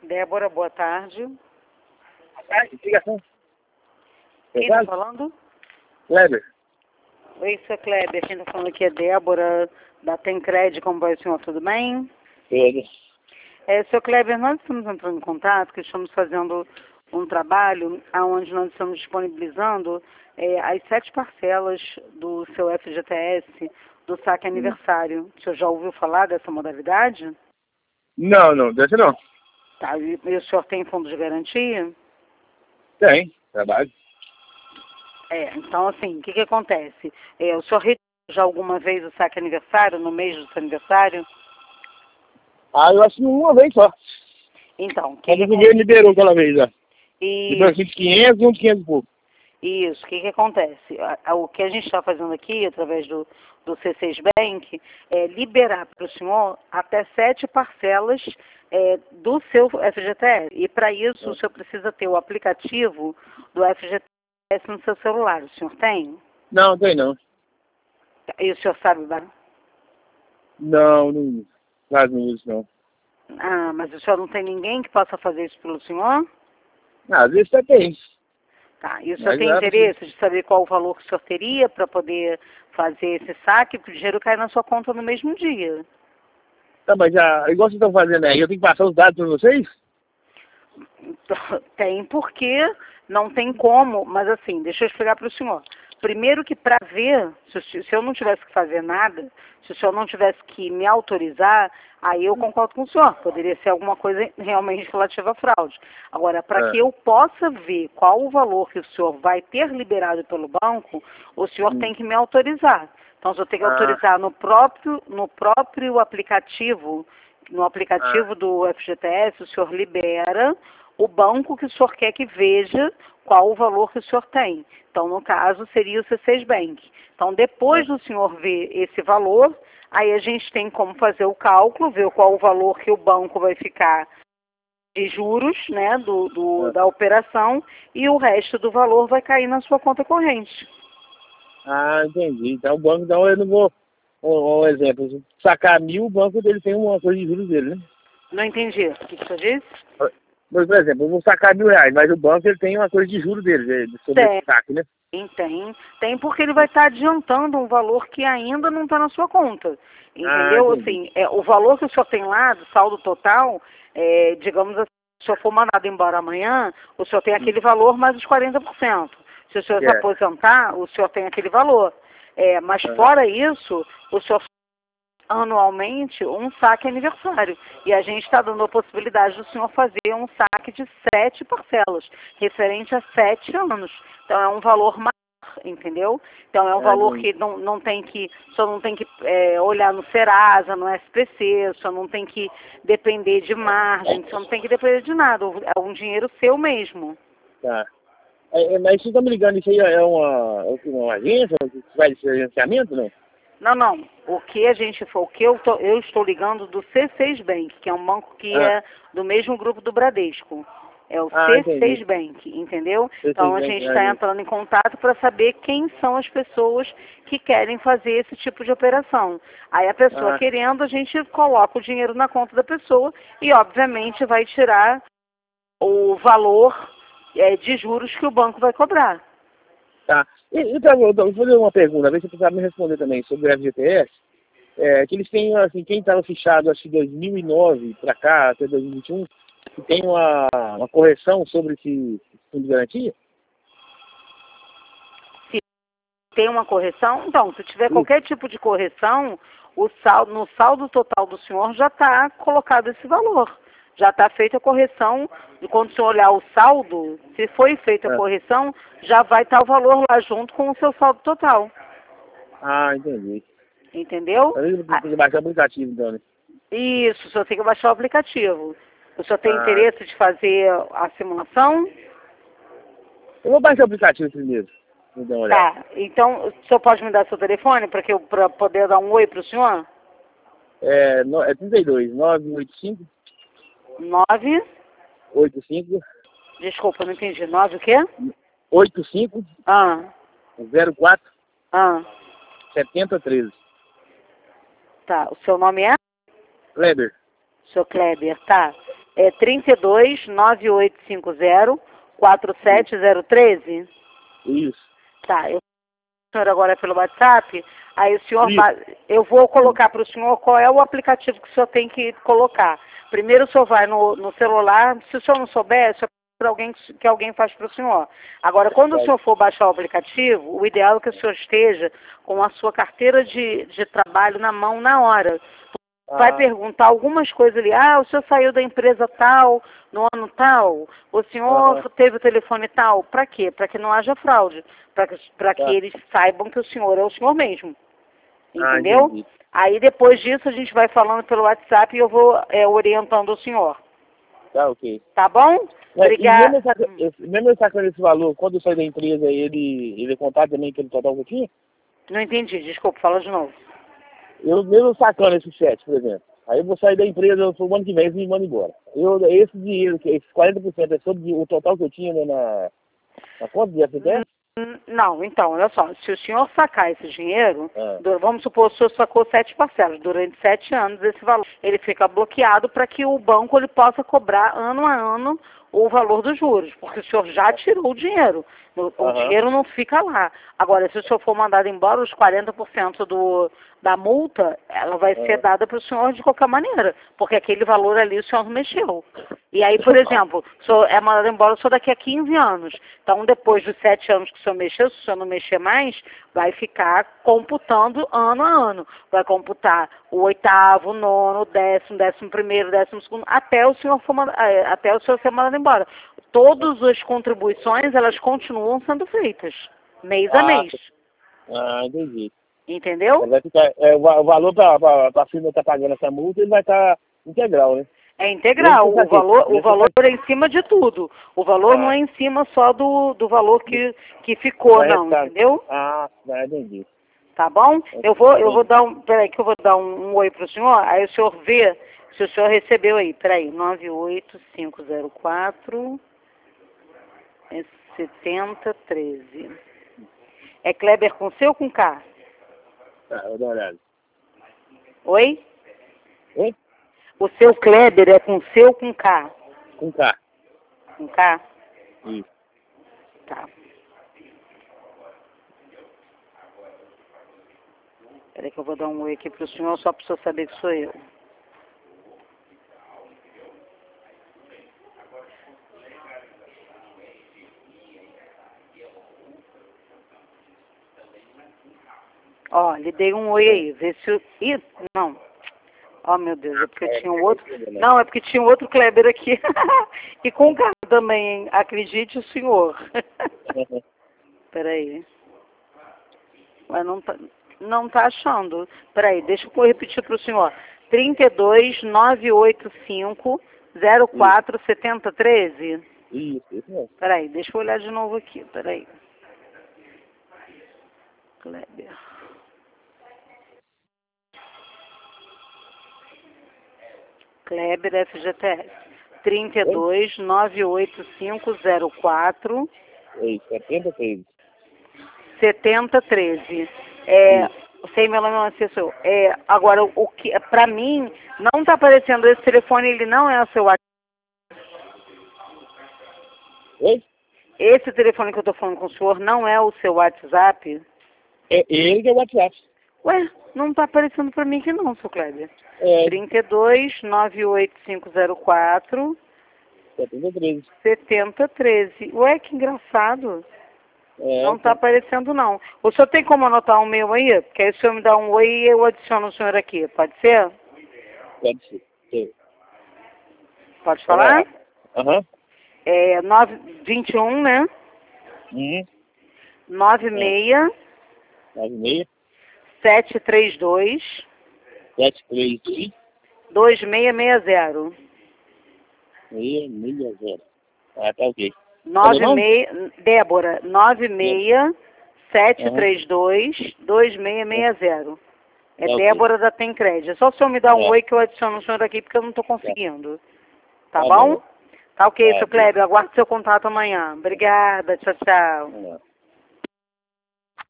Débora, boa tarde. Ligação. Quem está falando? Kleber. Oi, seu Kleber. Quem está falando aqui é Débora, da Tencred. Como vai o senhor? Tudo bem? Tudo. Seu Kleber, nós estamos entrando em contato, que estamos fazendo um trabalho onde nós estamos disponibilizando as 7 parcelas do seu FGTS, do saque aniversário. O senhor já ouviu falar dessa modalidade? Não, dessa não. Tá, e o senhor tem fundo de garantia? Tem, trabalho. Então, assim, o que acontece? O senhor retirou já alguma vez o saque aniversário, no mês do seu aniversário? Eu assino uma vez só. Então, Quando o governo liberou aquela vez, ó. Liberou Isso, 500 e uns 500 e pouco. isso. O que acontece? O que a gente está fazendo aqui, através do C6 Bank, é liberar para o senhor até 7 parcelas do seu FGTS. E para isso, o senhor precisa ter o aplicativo do FGTS no seu celular. O senhor tem? Não, tem não. E o senhor sabe? Não faz isso não. Ah, mas o senhor não tem ninguém que possa fazer isso pelo senhor? Às vezes até tem. Tá, e o senhor Mas tem interesse de saber qual o valor que o senhor teria para poder fazer esse saque? Porque o dinheiro cai na sua conta no mesmo dia. Tá, mas igual vocês estão fazendo aí, eu tenho que passar os dados para vocês? Tem porque não tem como, mas assim, deixa eu explicar para o senhor. Primeiro que para ver, se eu não tivesse que fazer nada, se o senhor não tivesse que me autorizar, aí eu concordo com o senhor. Poderia ser alguma coisa realmente relativa à fraude. Agora, para que eu possa ver qual o valor que o senhor vai ter liberado pelo banco, o senhor tem que me autorizar. Então, o senhor tem que autorizar no próprio aplicativo, no aplicativo do FGTS, o senhor libera o banco que o senhor quer que veja qual o valor que o senhor tem. Então, no caso, seria o C6 Bank. Então, depois do senhor ver esse valor, aí a gente tem como fazer o cálculo, ver qual o valor que o banco vai ficar de juros, né, da operação, e o resto do valor vai cair na sua conta corrente. Entendi. Então o banco, eu não vou... Um exemplo, se sacar 1.000, o banco dele tem uma coisa de juros dele, né? Não entendi. O que o senhor disse? Por exemplo, eu vou sacar R$1.000, mas o banco ele tem uma coisa de juros dele, sobre esse saque, né? Tem porque ele vai estar adiantando um valor que ainda não está na sua conta. Entendeu? Assim, o valor que o senhor tem lá, do saldo total, digamos assim, se o senhor for mandado embora amanhã, o senhor tem aquele valor mais os 40%. Se o senhor se aposentar, o senhor tem aquele valor. Mas fora isso, o senhor anualmente um saque aniversário. E a gente está dando a possibilidade do senhor fazer um saque de 7 parcelas, referente a 7 anos. Então é um valor maior, entendeu? Então é um valor que não tem que, o senhor não tem que olhar no Serasa, no SPC, o senhor não tem que depender de margem, o senhor não tem que depender de nada, é um dinheiro seu mesmo. Tá. Mas vocês estão me ligando, isso aí é uma agência que faz esse gerenciamento, não? Não. O que eu estou ligando do C6 Bank, que é um banco que é do mesmo grupo do Bradesco. É o C6 Bank, entendeu? Então a gente está entrando em contato para saber quem são as pessoas que querem fazer esse tipo de operação. Aí a pessoa querendo, a gente coloca o dinheiro na conta da pessoa e obviamente vai tirar o valor de juros que o banco vai cobrar. Tá. Então, eu vou fazer uma pergunta, a ver se você sabe me responder também sobre o FGTS. Que eles têm, assim, quem estava fichado, acho que 2009 para cá, até 2021, que tem uma correção sobre esse fundo de garantia? Se tem uma correção, então, se tiver qualquer tipo de correção, no saldo total do senhor já está colocado esse valor. Já está feita a correção, e quando o senhor olhar o saldo, se foi feita a correção, já vai estar o valor lá junto com o seu saldo total. Entendi. Entendeu? Tem que baixar o aplicativo, então, né? Isso, o senhor tem que baixar o aplicativo. O senhor tem interesse de fazer a simulação? Eu vou baixar o aplicativo primeiro. Vou dar uma olhada. Tá, então o senhor pode me dar seu telefone para poder dar um oi para o senhor? É 32, 985... 9? 85... Desculpa, não entendi. 9 o quê? 85... 04... 7013. Tá, o seu nome é? Kleber. Seu Kleber, tá. É 32-9850-47013? Isso. Tá, o senhor agora é pelo WhatsApp, aí o senhor, Isso. eu vou colocar para o senhor qual é o aplicativo que o senhor tem que colocar. Primeiro o senhor vai no celular, se o senhor não souber, o senhor para alguém que alguém faz para o senhor. Agora, quando o senhor for baixar o aplicativo, o ideal é que o senhor esteja com a sua carteira de trabalho na mão na hora. Vai perguntar algumas coisas ali. Ah, o senhor saiu da empresa tal, no ano tal, o senhor teve o telefone tal. Para quê? Para que não haja fraude. Para que eles saibam que o senhor é o senhor mesmo. Entendeu? Aí depois disso a gente vai falando pelo WhatsApp e eu vou orientando o senhor. Tá, ok. Tá bom? Obrigada. Mesmo sacando esse valor, quando eu sair da empresa, ele contar também aquele total que eu tinha? Não entendi, desculpa, fala de novo. Eu mesmo sacando esse 7, por exemplo. Aí eu vou sair da empresa o ano que vem e me mando embora. Esse dinheiro, esses 40% é sobre o total que eu tinha na conta de FTS? Não, então, olha só, se o senhor sacar esse dinheiro, vamos supor que o senhor sacou 7 parcelas, durante 7 anos esse valor, ele fica bloqueado para que o banco ele possa cobrar ano a ano o valor dos juros, porque o senhor já tirou o dinheiro, o dinheiro não fica lá. Agora, se o senhor for mandado embora, os 40% da multa, ela vai ser dada para o senhor de qualquer maneira, porque aquele valor ali o senhor não mexeu. E aí, por exemplo, o senhor é mandado embora só daqui a 15 anos. Então, depois dos 7 anos que o senhor mexeu, se o senhor não mexer mais, vai ficar computando ano a ano. Vai computar o 8º, o 9º, o 10º, 11º, 12º, até o senhor ser mandado embora. Todas as contribuições, elas continuam sendo feitas, mês a mês. Entendi. Entendeu? Vai ficar, o valor para a firma estar pagando essa multa, ele vai estar integral, né? É integral, o valor é em cima de tudo. O valor não é em cima só do valor que ficou, não, entendeu? Entendi. Tá bom? Eu vou dar peraí que eu vou dar um oi pro senhor, aí o senhor vê se o senhor recebeu aí. Peraí, 98504 7013. É Kleber com C ou com K? Tá, eu vou dar uma olhada. Oi? Oi? O seu Kleber é com C ou com K? Com K. Com K? Isso. Tá. Peraí que eu vou dar um oi aqui pro senhor, só para o senhor saber que sou eu. Ó, lhe dei um oi aí, vê se o... Ih, não. Ó, meu Deus, é porque tinha um outro... Não, é porque tinha um outro Kleber aqui. E com K também, hein? Acredite o senhor. Peraí. Mas não tá achando. Peraí, deixa eu repetir pro senhor. 32-985-04-7013? Isso mesmo. Peraí, deixa eu olhar de novo aqui, peraí. Kleber. Kleber FGTS. 32-985-04... 7013. 7013. Sei, meu nome é assessor. Agora, o que, pra mim, não tá aparecendo esse telefone, ele não é o seu WhatsApp. Oi? Esse telefone que eu tô falando com o senhor não é o seu WhatsApp? É ele que é o WhatsApp. Ué, não tá aparecendo pra mim aqui não, seu Kleber. 32-98504 7013. 7013. Ué, que engraçado. Não tá aparecendo, não. O senhor tem como anotar o meu aí? Porque aí o senhor me dá um oi e eu adiciono o senhor aqui. Pode ser? Pode ser. Pode falar? Aham. 21, né? 96 732 732 2660. 660. Tá ok. Débora, 96 732 2660. É Débora da Tencred. É só o senhor me dar um oi que eu adiciono o senhor aqui, porque eu não estou conseguindo. Tá bom? Tá ok, seu Kleber. Aguardo seu contato amanhã. Obrigada. Tchau, tchau.